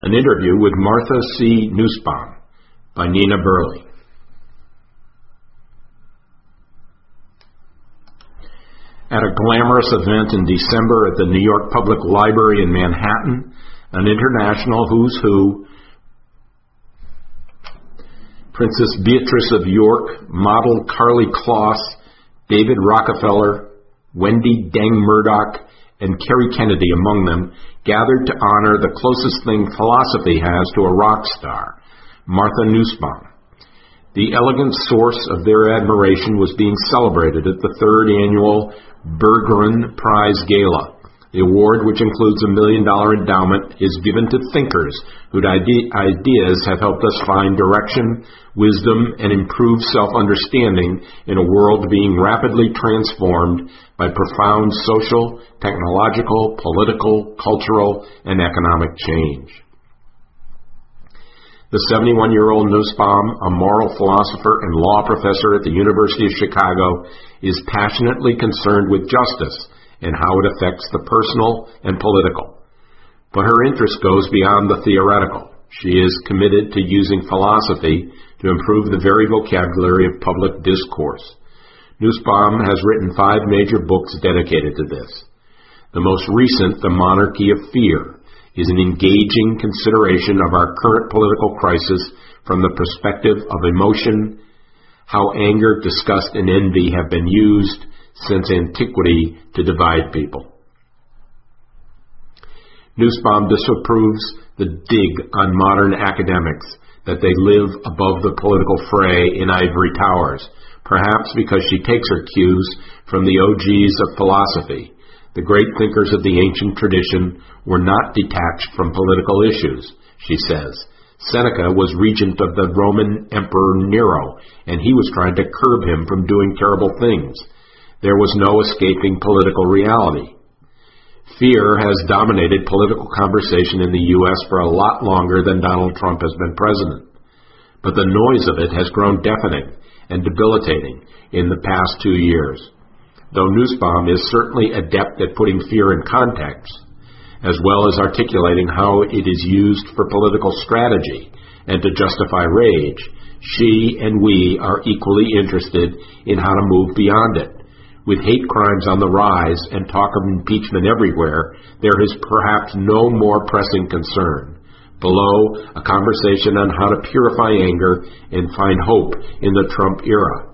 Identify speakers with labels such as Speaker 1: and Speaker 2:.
Speaker 1: An interview with Martha C. Nussbaum by Nina Burley. At a glamorous event in December at the New York Public Library in Manhattan, an international who's who, Princess Beatrice of York, model Karlie Kloss, David Rockefeller, Wendy Deng Murdoch, and Kerry Kennedy among them, gathered to honor the closest thing philosophy has to a rock star, Martha Nussbaum. The elegant source of their admiration was being celebrated at the third annual Berggruen Prize Gala. The award, which includes a $1 million endowment, is given to thinkers whose ideas have helped us find direction, wisdom, and improved self-understanding in a world being rapidly transformed by profound social, technological, political, cultural, and economic change. The 71-year-old Nussbaum, a moral philosopher and law professor at the University of Chicago, is passionately concerned with justice and how it affects the personal and political. But her interest goes beyond the theoretical. She is committed to using philosophy to improve the very vocabulary of public discourse. Nussbaum has written 5 major books dedicated to this. The most recent, The Monarchy of Fear, is an engaging consideration of our current political crisis from the perspective of emotion, how anger, disgust, and envy have been used since antiquity to divide people. Nussbaum disapproves the dig on modern academics that they live above the political fray in ivory towers, perhaps because she takes her cues from the OGs of philosophy. The great thinkers of the ancient tradition were not detached from political issues, she says. Seneca was regent of the Roman Emperor Nero, and he was trying to curb him from doing terrible things. There was no escaping political reality. Fear has dominated political conversation in the U.S. for a lot longer than Donald Trump has been president. But the noise of it has grown deafening and debilitating in the past 2 years. Though Nussbaum is certainly adept at putting fear in context, as well as articulating how it is used for political strategy and to justify rage, she and we are equally interested in how to move beyond it. With hate crimes on the rise and talk of impeachment everywhere, there is perhaps no more pressing concern. Below, a conversation on how to purify anger and find hope in the Trump era.